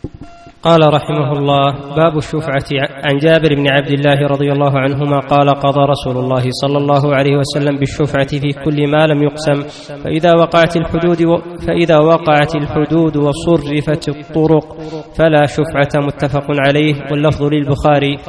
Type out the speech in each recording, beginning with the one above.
قال رحمه الله: باب الشفعة. عن جابر بن عبد الله رضي الله عنهما قال: قضى رسول الله صلى الله عليه وسلم بالشفعة في كل ما لم يقسم، فإذا وقعت الحدود وصرفت الطرق فلا شفعة. متفق عليه، واللفظ للبخاري.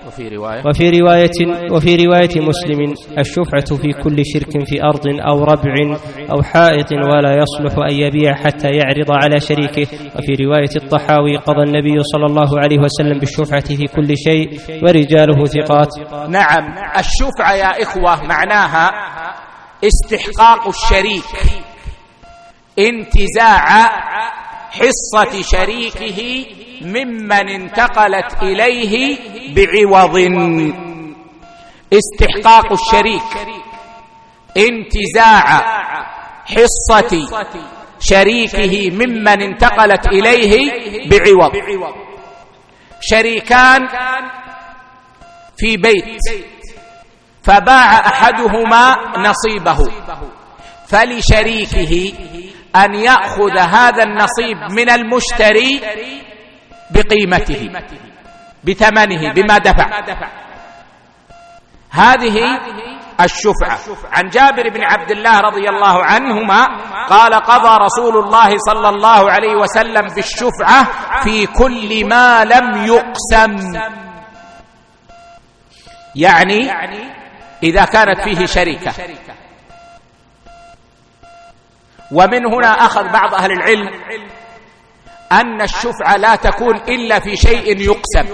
وفي رواية مسلم: الشفعة في كل شرك في أرض أو ربع أو حائط، ولا يصلح أن يبيع حتى يعرض على شريكه. وفي رواية الطحاوي: قضى النبي صلى الله عليه وسلم بالشفعة في كل شيء ورجاله ثقات. نعم، الشفعة يا إخوة معناها استحقاق الشريك، انتزاع حصة شريكه ممن انتقلت إليه بعوض. استحقاق الشريك انتزاع حصة شريكه ممن انتقلت إليه بعوض. شريكان في بيت، فباع أحدهما نصيبه، فلشريكه أن يأخذ هذا النصيب من المشتري بقيمته، بثمنه، بما دفع. هذه الشفعة. عن جابر بن عبد الله رضي الله عنهما قال: قضى رسول الله صلى الله عليه وسلم بالشفعة في كل ما لم يقسم، يعني إذا كانت فيه شركة. ومن هنا أخذ بعض أهل العلم أن الشفعة لا تكون إلا في شيء يقسم،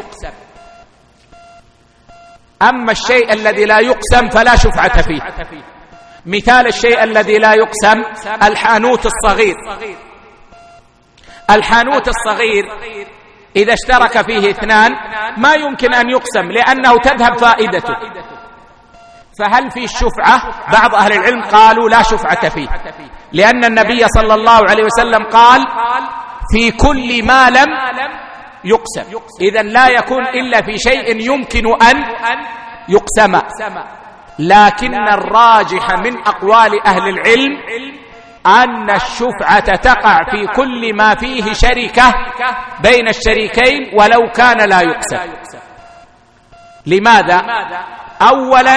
أما الشيء الذي لا يقسم فلا شفعة فيه. مثال الشيء الذي لا يقسم: الحانوت الصغير. الحانوت الصغير إذا اشترك فيه اثنان ما يمكن أن يقسم، لأنه تذهب فائدته. فهل في الشفعة؟ بعض أهل العلم قالوا لا شفعة فيه، لأن النبي صلى الله عليه وسلم قال: في كل ما لم يقسم. إذن لا يكون إلا في شيء يمكن أن يقسم. لكن الراجح من أقوال أهل العلم أن الشفعة تقع في كل ما فيه شركة بين الشريكين ولو كان لا يقسم. لماذا؟ أولا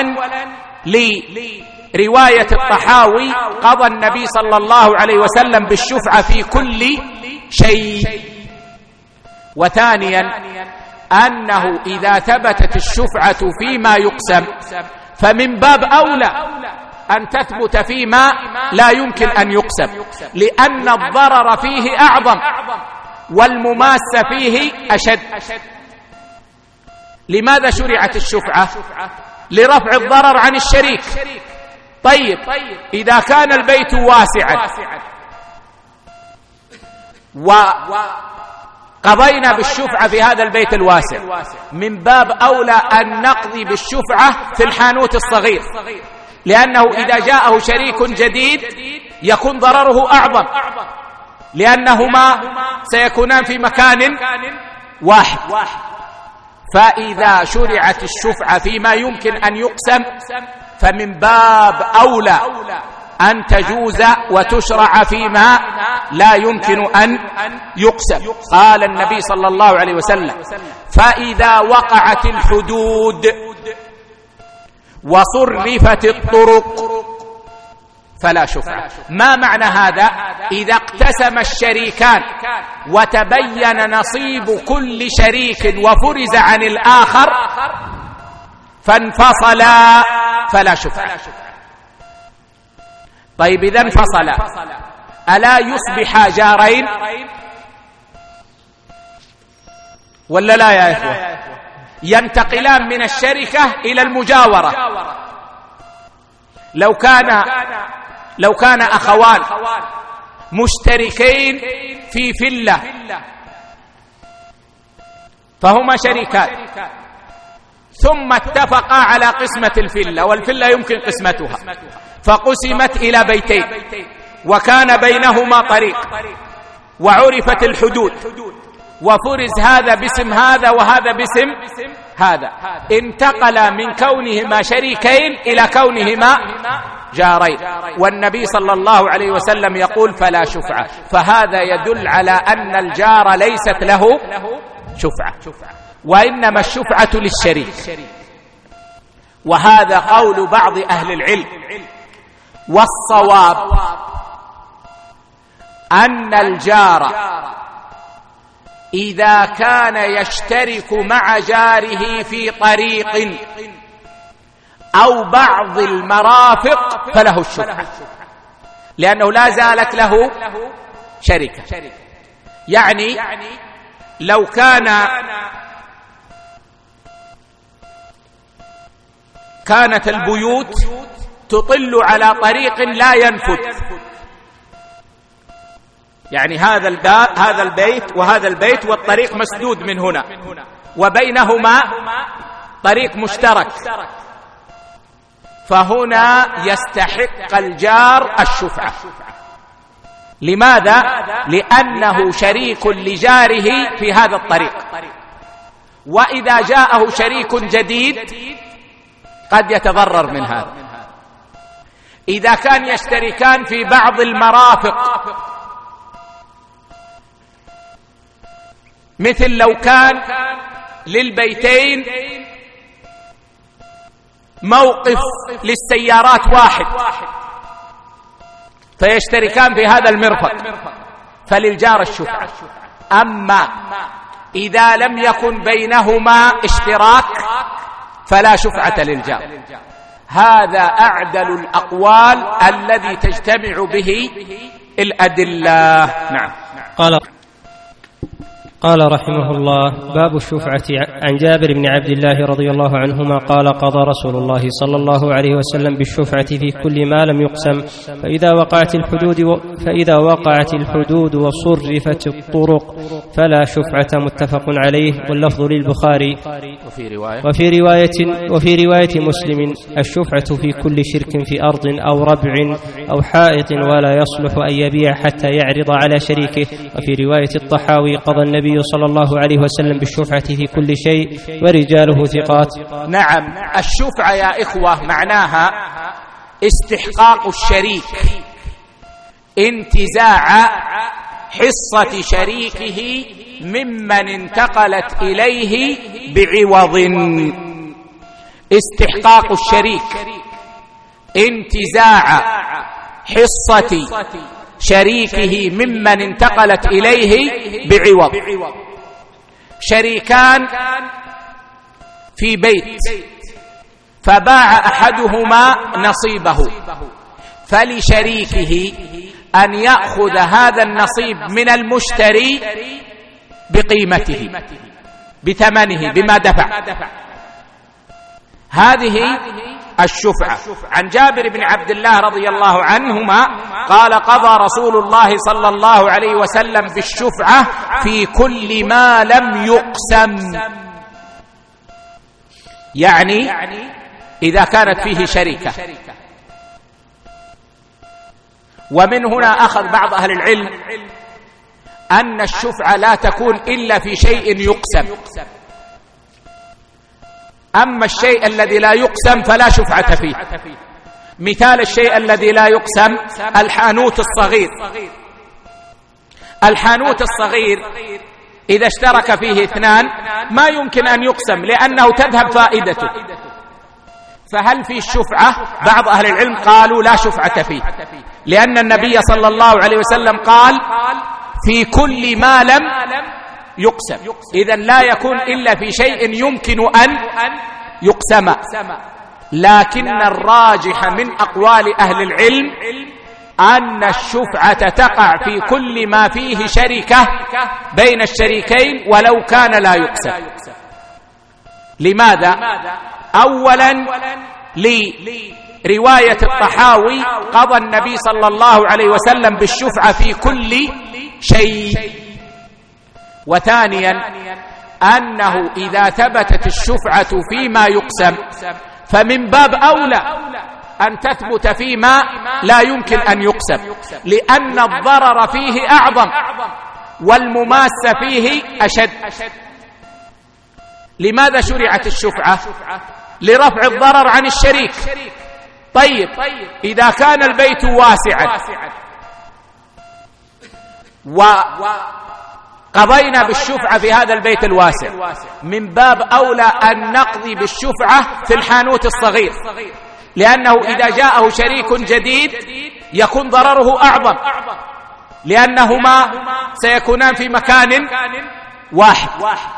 لرواية الطحاوي: قضى النبي صلى الله عليه وسلم بالشفعة في كل شيء. وثانيا أنه إذا ثبتت الشفعة فيما يقسم فمن باب أولى أن تثبت فيما لا يمكن أن يقسم، لأن الضرر فيه أعظم والمماسة فيه أشد. لماذا شرعت الشفعة؟ لرفع الضرر عن الشريك. طيب، إذا كان البيت واسعا قضينا بالشفعة في هذا البيت الواسع، من باب أولى أن نقضي بالشفعة في الحانوت الصغير، لأنه إذا جاءه شريك جديد يكون ضرره أعظم، لأنهما سيكونان في مكان واحد. فإذا شرعت الشفعة فيما يمكن أن يقسم فمن باب أولى أن تجوز وتشرع فيما لا يمكن أن يقسم. قال النبي صلى الله عليه وسلم: فإذا وقعت الحدود وصرفت الطرق فلا شفعة. ما معنى هذا؟ إذا اقتسم الشريكان وتبين نصيب كل شريك وفرز عن الآخر فانفصلا فلا شفعة. طيب، إذا انفصل ألا يصبح جارين ولا لا يا إخوة؟ ينتقلان من الشركة إلى المجاورة. لو كان أخوان مشتركين في فيلا فهما شريكان، ثم اتفقا على قسمة الفيلا، والفيلا يمكن قسمتها، فقسمت إلى بيتين وكان بينهما طريق وعرفت الحدود وفرز هذا باسم هذا وهذا باسم هذا، انتقل من كونهما شريكين إلى كونهما جارين، والنبي صلى الله عليه وسلم يقول فلا شفعة، فهذا يدل على أن الجار ليست له شفعة، وإنما الشفعة للشريك. وهذا قول بعض أهل العلم، والصواب أن الجار إذا كان يشترك مع جاره في طريق أو بعض المرافق فله الشفعة، لأنه لا زالت له شركة. يعني لو كانت البيوت تطل على طريق لا ينفذ، يعني هذا البيت وهذا البيت والطريق مسدود من هنا وبينهما طريق مشترك، فهنا يستحق الجار الشفعة. لماذا؟ لأنه شريك لجاره في هذا الطريق، وإذا جاءه شريك جديد قد يتضرر من هذا. إذا كان يشتركان في بعض المرافق، مثل لو كان للبيتين موقف للسيارات واحد فيشتركان في هذا المرفق فللجار الشفعة. أما إذا لم يكن بينهما اشتراك فلا شفعة للجار. هذا أعدل الأقوال الذي تجتمع به الأدلة. نعم. قال رحمه الله: باب الشفعة. عن جابر بن عبد الله رضي الله عنهما قال: قضى رسول الله صلى الله عليه وسلم بالشفعة في كل ما لم يقسم، فإذا وقعت الحدود وصرفت الطرق فلا شفعة. متفق عليه، واللفظ للبخاري. وفي رواية مسلم: الشفعة في كل شرك في أرض أو ربع أو حائط ولا يصلح أن يبيع حتى يعرض على شريكه. وفي رواية الطحاوي: قضى النبي صلى الله عليه وسلم بالشفعة في كل شيء ورجاله ثقات. نعم، الشفعة يا إخوة معناها استحقاق الشريك انتزاع حصة شريكه ممن انتقلت إليه بعوض. استحقاق الشريك انتزاع حصة شريكه ممن انتقلت إليه بعوض. شريكان في بيت فباع أحدهما نصيبه، فلشريكه أن يأخذ هذا النصيب من المشتري بقيمته بثمنه بما دفع. هذه الشفعة. عن جابر بن عبد الله رضي الله عنهما قال: قضى رسول الله صلى الله عليه وسلم بالشفعة في كل ما لم يقسم، يعني إذا كانت فيه شركة. ومن هنا أخذ بعض أهل العلم أن الشفعة لا تكون إلا في شيء يقسم، أما الشيء الذي لا يقسم فلا شفعة فيه. مثال الشيء الذي لا يقسم: الحانوت الصغير. الحانوت الصغير إذا اشترك فيه اثنان ما يمكن أن يقسم لأنه تذهب فائدته، فهل في الشفعة؟ بعض أهل العلم قالوا لا شفعة فيه، لأن النبي صلى الله عليه وسلم قال: في كل ما لم يقسم. إذن لا يكون إلا في شيء يمكن أن يقسم. لكن الراجح من أقوال أهل العلم أن الشفعة تقع في كل ما فيه شركة بين الشريكين ولو كان لا يقسم. لماذا؟ أولا لرواية الطحاوي: قضى النبي صلى الله عليه وسلم بالشفعة في كل شيء. وثانيا أنه إذا ثبتت الشفعة فيما يقسم فمن باب أولى أن تثبت فيما لا يمكن أن يقسم، لأن الضرر فيه أعظم والمماسة فيه أشد. لماذا شرعت الشفعة؟ لرفع الضرر عن الشريك، طيب إذا كان البيت واسعا وقضينا بالشفعة في هذا البيت الواسع، من باب أولى أن نقضي بالشفعة في الحانوت الصغير، لأنه إذا جاءه شريك جديد يكون ضرره أعظم، لأنهما سيكونان في مكان واحد.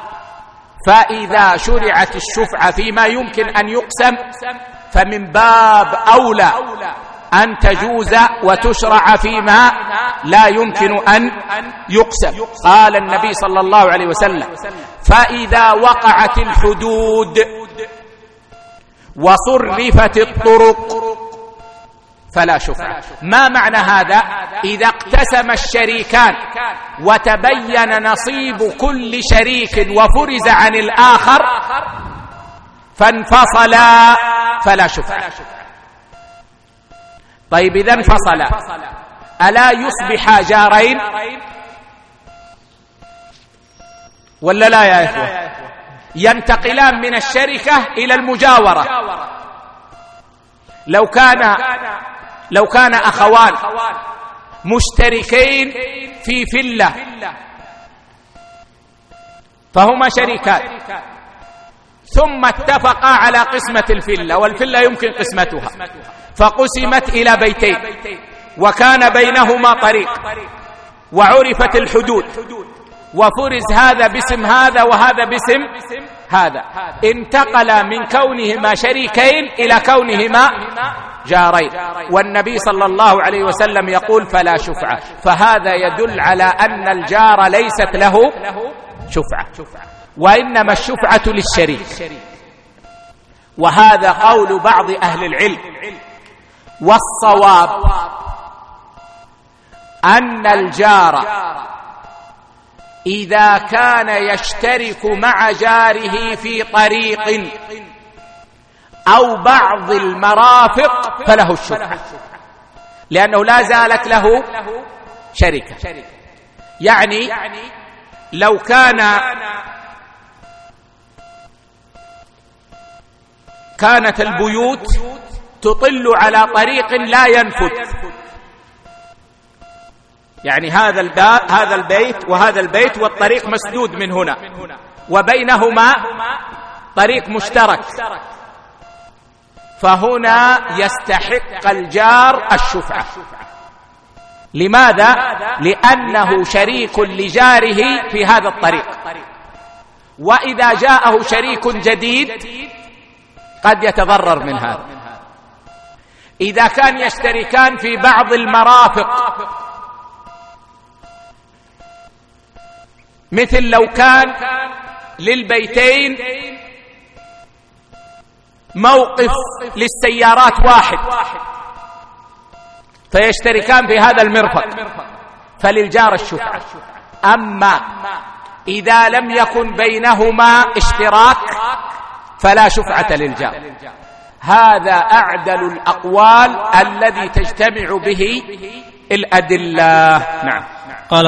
فإذا شرعت الشفعة فيما يمكن أن يقسم فمن باب أولى أن تجوز وتشرع فيما لا يمكن أن يقسم. قال النبي صلى الله عليه وسلم: فإذا وقعت الحدود وصرفت الطرق فلا شفعة. ما معنى هذا؟ إذا اقتسم الشريكان وتبين نصيب كل شريك وفرز عن الآخر فانفصلا فلا شفعة. طيب إذا انفصلا ألا يصبح جارين ولا لا يا إخوة؟ ينتقلان من الشركة إلى المجاورة. لو كان أخوان مشتركين في فلة فهما شريكان، ثم اتفقا على قسمة الفلة، والفلة يمكن قسمتها، فقسمت إلى بيتين وكان بينهما طريق وعرفت الحدود وفرز هذا باسم هذا وهذا باسم هذا، انتقل من كونهما شريكين إلى كونهما جارين، والنبي صلى الله عليه وسلم يقول فلا شفعة. فهذا يدل على أن الجار ليست له شفعة، وإنما الشفعة للشريك. وهذا قول بعض أهل العلم، والصواب أن الجار إذا كان يشترك مع جاره في طريق أو بعض المرافق فله الشفعة، لأنه لا زالت له شركة. يعني لو كانت البيوت تطل على طريق لا ينفذ، يعني هذا البيت وهذا البيت والطريق مسدود من هنا وبينهما طريق مشترك، فهنا يستحق الجار الشفعة. لماذا؟ لأنه شريك لجاره في هذا الطريق، وإذا جاءه شريك جديد قد يتضرر من هذا. إذا كان يشتركان في بعض المرافق، مثل لو كان للبيتين موقف للسيارات واحد فيشتركان في هذا المرفق فللجار الشفعة. أما إذا لم يكن بينهما اشتراك فلا شفعة للجار. هذا أعدل الأقوال الذي تجتمع به الأدلة. نعم.